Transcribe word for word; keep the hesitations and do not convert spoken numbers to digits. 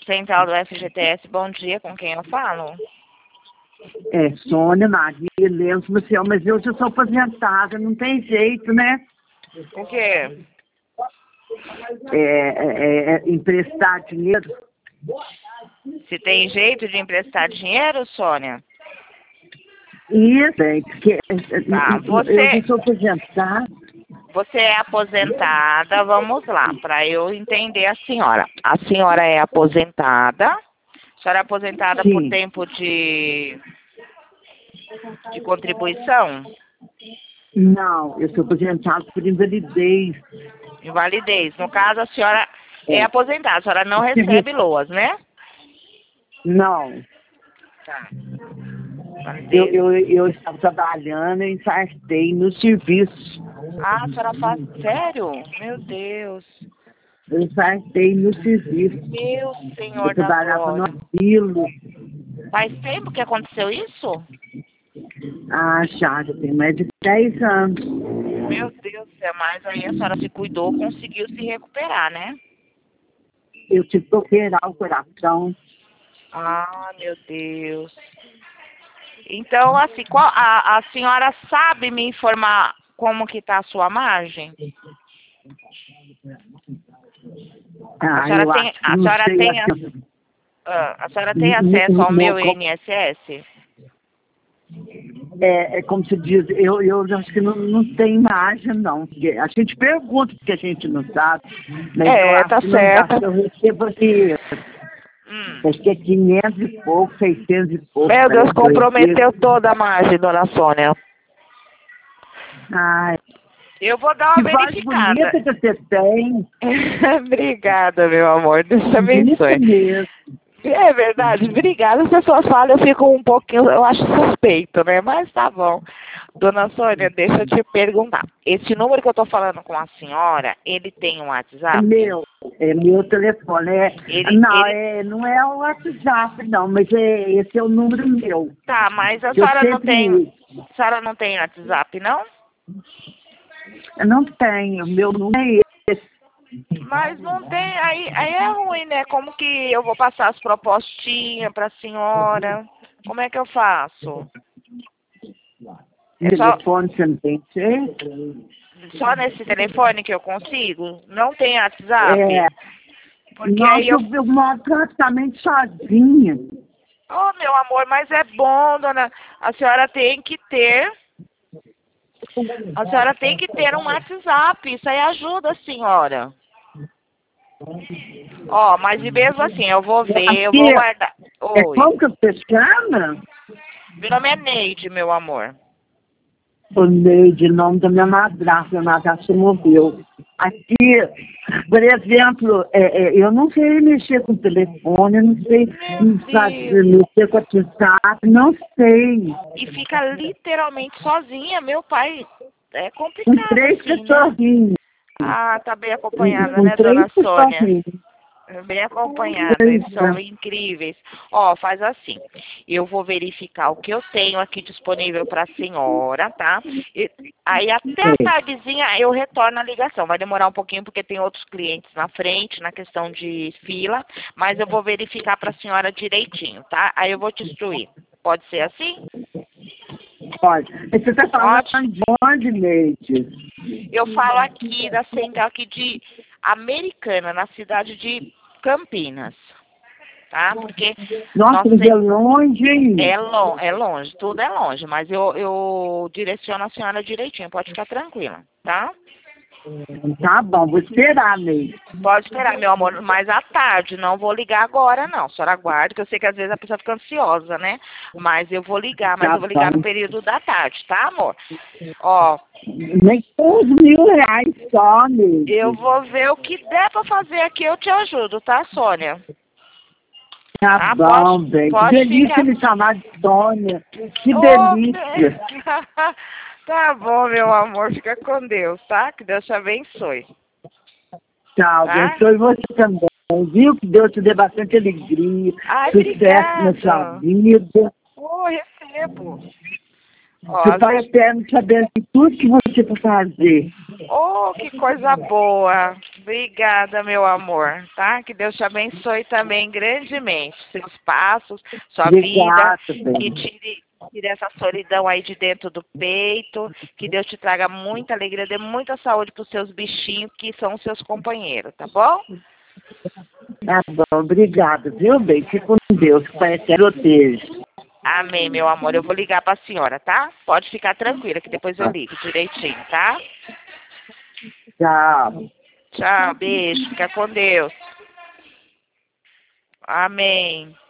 Central do F G T S, bom dia, com quem eu falo? É, Sônia Maria Lemos Maciel, mas eu já sou aposentada, não tem jeito, né? O quê? É, é, é, emprestar dinheiro. Se tem jeito de emprestar dinheiro, Sônia? Isso, é, porque Tá, eu você, já sou aposentada. você é aposentada, vamos lá, para eu entender a senhora. A senhora é aposentada, a senhora é aposentada por Sim. tempo de, de contribuição? Não, eu sou aposentada por invalidez. Invalidez. No caso, a senhora é, É. aposentada, a senhora não recebe loas, né? Não, Tá. eu, Invalidez. eu, eu estava trabalhando e infartei no serviço. Ah, a senhora faz... Sério? Meu Deus. Eu infartei no serviço. Meu Eu Senhor da trabalhava no Glória. asilo. Faz tempo que aconteceu isso? Ah, já, já tem mais de dez anos. Meu Deus do céu, mas aí a senhora se cuidou, conseguiu se recuperar, né? Eu tive que operar o coração. Ah, meu Deus. Então, assim, qual, a, a senhora sabe me informar como que tá a sua margem? A Ah, senhora eu tem, acho que a não senhora sei. tem, Assim, ac- ah, a senhora tem no, acesso ao no, meu I N S S? é, é como se diz, eu, eu acho que não, não tem margem, não. Porque a gente pergunta porque a gente não sabe, mas eu É, acho tá que não dá. certo. Eu recebo aqui, Hum. acho que é quinhentos e pouco, seiscentos e pouco, Meu Deus, parece que eu comprometeu recebo. toda a margem, dona Sônia. Ai, Eu vou dar que uma voz verificada. bonita que você tem. Obrigada, meu amor. Deus te Bonita abençoe. mesmo. É verdade, obrigada. As pessoas falam, eu fico um pouquinho, eu acho suspeito, né? Mas tá bom. Dona Sônia, deixa eu te perguntar. Esse número que eu tô falando com a senhora, ele tem um É WhatsApp? meu, é meu telefone. É, Ele, não, ele, é, não é o WhatsApp, não, mas é, esse é o número meu. tá, mas a Que eu senhora não sempre tem, uso. a senhora não tem WhatsApp, não? Eu não tenho, meu número é esse. Mas não tem, aí, aí é ruim, né? Como que eu vou passar as propostinhas pra senhora? Como é que eu faço? O É só, telefone você não tem jeito? só nesse telefone que eu consigo? Não tem WhatsApp? É, Porque aí nossa, eu... eu, eu moro praticamente sozinha. Oh, meu amor, mas é bom, dona. A senhora tem que ter... A senhora tem que ter um WhatsApp. Isso aí ajuda a senhora. Ó, mas e mesmo assim, eu vou ver, eu vou Aqui, guardar. é Oi. como que você chama? Meu nome é Neide, meu amor. O Neide, nome da minha madrasta, minha madrasta morreu. Aqui, por exemplo, é, é, eu não sei mexer com o telefone, eu não sei Meu não Deus. sabe, mexer com o WhatsApp, não sei. E fica literalmente sozinha, meu pai. É Com complicado três assim, né? pessoinhas, Ah, tá bem acompanhada, com né, três dona Sônia? pessoinhas. Bem acompanhada, Pois eles são é. incríveis. Ó, faz assim, eu vou verificar o que eu tenho aqui disponível para a senhora, tá? E, aí até a tardezinha eu retorno a ligação. Vai demorar um pouquinho porque tem outros clientes na frente, na questão de fila, mas eu vou verificar para a senhora direitinho, tá? Aí eu vou te instruir. Pode ser assim? Pode. Você está falando Pode. de onde, Neide? Eu falo aqui da central aqui de Americana, na cidade de Campinas, tá? Porque Nossa, nós mas é tem- longe, hein? é, lo, é longe, tudo é longe, mas eu, eu direciono a senhora direitinho, pode ficar tranquila, tá? Tá bom, vou esperar, Neide. Pode esperar, meu amor, mais à tarde, não vou ligar agora, não. A senhora aguarde, que eu sei que às vezes a pessoa fica ansiosa, né? Mas eu vou ligar, mas Tá eu vou ligar no bom. período da tarde, tá, amor? Ó, Nem todos mil reais só, Neide. eu vou ver o que der pra fazer aqui, eu te ajudo, tá, Sônia? Tá Ah, bom, pode, bem. Que pode delícia ficar. me chamar de Sônia. Que Ô, delícia. tá bom, meu amor, fica com Deus, tá? Que Deus te abençoe, Tchau, tá? abençoe você também. Viu que Deus te dê bastante alegria, Ai, sucesso na sua obrigada. vida. Ô, recebo. Que o Ó, Pai Eterno te abençoe em tudo que você for fazer. oh, que coisa boa. Obrigada, meu amor, tá? Que Deus te abençoe também grandemente. Seus passos, sua Obrigada, vida. Que bem. tire, tire essa solidão aí de dentro do peito. Que Deus te traga muita alegria, dê muita saúde para os seus bichinhos, que são os seus companheiros, tá bom? Tá bom, obrigada, viu, bem? Fique com Deus, que Pai Eterno proteja. Amém, meu amor. Eu vou ligar para a senhora, tá? Pode ficar tranquila, que depois eu ligo direitinho, tá? Tchau. Tchau, beijo. Fica com Deus. Amém.